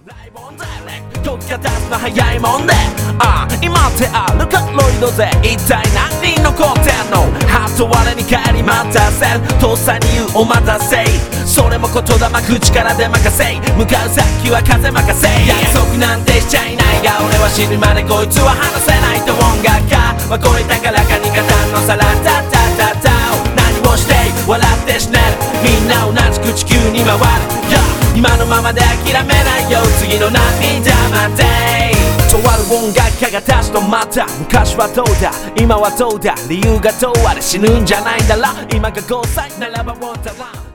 時が経つの早いもんで今って歩かロイドぜ一体何残ってんのハート我に帰り待たせんとっさに言うお待たせそれも言霊口から出任せ向かう先は風任せ約束なんてしちゃいないが俺は死ぬまでこいつは離せないと音楽家はこれ高らかに語るのさらタタタタ何をして笑って死ねるみんな同じく地球に回る、今のままで諦めないよ次の涙までとある音楽家が立ち止まった昔はどうだ今はどうだ理由がどうあれ死ぬんじゃないんだろ今が5歳ならば終わったら